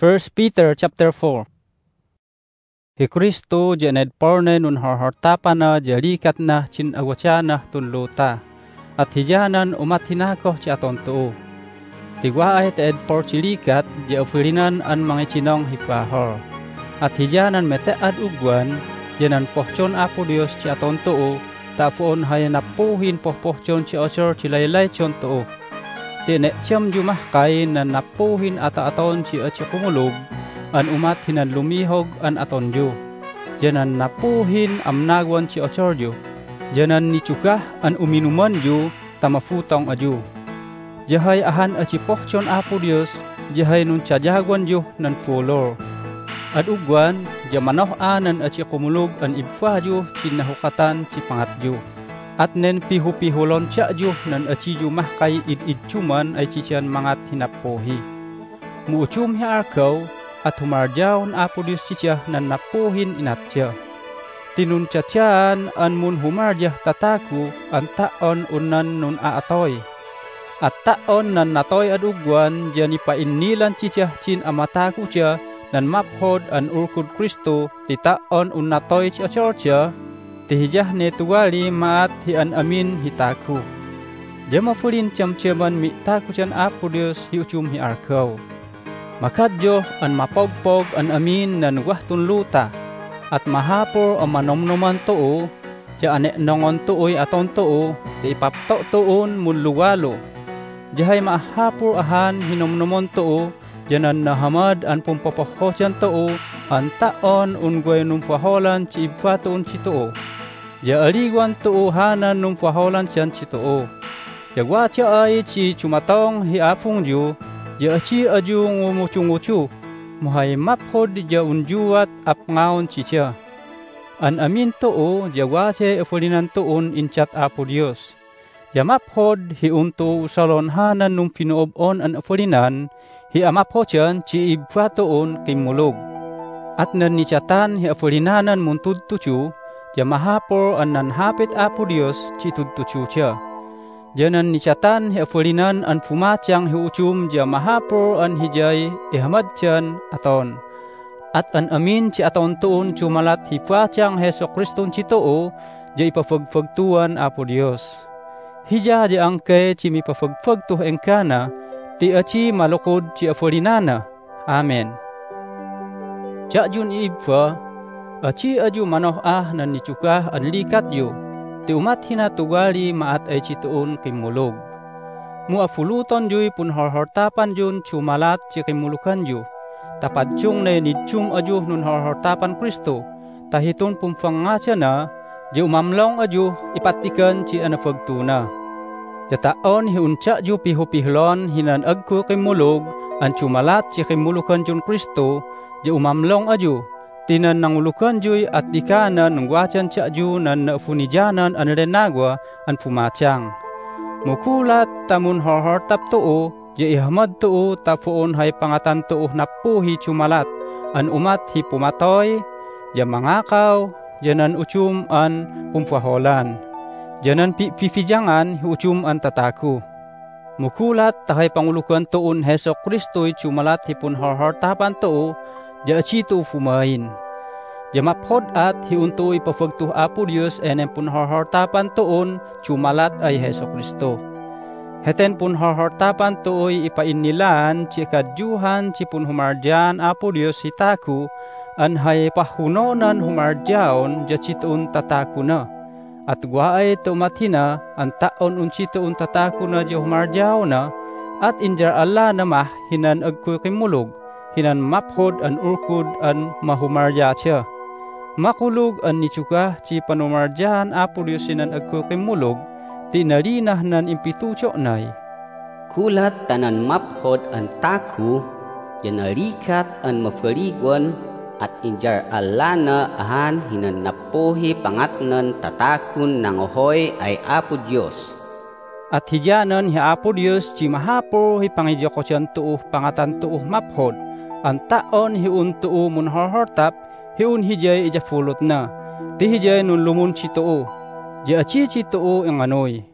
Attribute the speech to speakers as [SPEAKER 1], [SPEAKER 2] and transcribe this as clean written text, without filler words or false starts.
[SPEAKER 1] 1 Peter chapter 4. Hi Kristo janed porne nun horhortapa na jalikat na chin agwatya na tunluta. At hijanan umat hinakoh ci aton tuo. Tigwa ay teed por cilikat jaufilinan an mga chinong hifahor. At hijanan metead ugwan janan pohchon apo Dios ci aton tuo. Tapuon hay napuhin pohchon ci ochor ci laylay chon tuo. Tine siyam jumah kay na napuhin ata-aton si atsi kumulog, an umat hinan lumihog an aton ju. Janan napuhin amnagwan si ochor ju. Janan nitsukah an uminuman ju tamafutong aju. Jahay ahan atsi pohchon apo Dios, jahay nun tsadjagwan ju nan fulor. At ugwan, jamanoh anan atsi kumulog an ibfah ju sinahukatan si pangat ju. At nen pihu-pihulon siya ju nan aci jumah kay id-idcuman ay cician mangat hinapohi. Muucum hiarkaw at humarjaon apo Dios ciciah nan napohin inatya. Tinun cacian an mun humarjah tataku an taon unan nun aatoy. At taon nan natoy adugwan jani painilan ciciah cin amataku cia nan maphod an urkud Kristo ti taon unnatoy cia chorcia. Tihijah ne tuwali maat hi an amin hitaku. Jama fulin cam-caman mi taku can apo Dios hiucum hi arkaw. Makadyo an mapogpog an amin nan wahtun luta. At mahapor ang manomnoman too, ja ane nongon tooy aton too, ti ipapto toon mun luwalo. Jahay mahapor ahan hinomnomon too, janan nahamad an pumpapaho can too, an taon unggoy numfaholan ci ibfatoon ci too. Ja aligwan too hanan nung faholan siyan ci too. Ja watya ay ci cumatong hiapong ju, ja ci aju ngumucu-ngucu, muhay maphod ja unjuat apngaon ci siya. An amin too, ja watya efulinan toon inchat apo Dios. Ja maphod hi unto salon hanan nung pinuobon an efulinan, hi amaphocan ci ibfatoon kimulog. At nannichatan hi efulinanan muntud tucu, ja mahapor an nanhapit apo Dios ci tudtucucia. Janan nisyatan hi afulinan an fumatyang hiucum ja mahapor an hijay ihamadyan aton. At an amin ci aton tuon cumalat hipatyang Heso Kriston ci too, ja ipafagfagtuan apo Dios. Hija ja angke ci mipafagfagtuh engkana, ti aci malukod ci afulinana. Amen. Jun ibfa, aci aju manoh nan nicukah an likat yu, ti umat hinatugali maat ay cituon kimulog. Muafuluton juy pun horhortapan jun cumalat ci kimulukan ju. Tapadcung na nidcum aju nun horhortapan Kristo, tahitun pumfangatya na, di umamlong aju ipatikan ci anafagtuna. Jataon hiunca ju pihu-pihlon hinan agku kimulog, an cumalat ci kimulukan jun Kristo, di umamlong aju. Tinan nangulukan juy at dikanan ng wajan cia ju nan naufunijanan an renagwa an fumatyang. Mukulat tamun horhortap too, ja ihamad too tapuon hay pangatan too napuhi cumalat, an umat hi pumatoy, ja mangakaw, janan ucum an pumfaholan. Janan pifijangan hi ucum an tataku. Mukulat tahay pangulukan toon Heso Kristo'y cumalat hi pun horhortapan too, ja acito fumain. Ja maphod at hiuntoy pafagtuh apo Dios enen pun horhortapan toon cumalat ay Heso Kristo. Heten pun horhortapan tooy ipainilan ci kadjuhan ci pun humarjan apo Dios hitaku an hay pahunonan humarjaon ja citoon tataku na. At guay tumatina an taon uncitoon tataku na ja humarjao na at injar Allah namah hinan agku kimulog. Hinan maphod an urkud an mahumarja siya. Makulog an nitsukah ci panumarjahan apo Dios sinan agku kimulog, tinarinah nan impituco nay.
[SPEAKER 2] Kulat tanan maphod an taku, janarikat an mafarigwan, at injar alana ahan hinan napohi pangatnan tatakun nangohoy ay apo Dios.
[SPEAKER 1] At hijanan hi apo Dios ci mahapor hi pangidyokosan tuuh pangatan tuuh maphod, an taon hiun tuo mun horhortap, hiun hijay ija fulot na. Ti hijay nun lumun ci tuo. Di aci ci tuo ang anoy.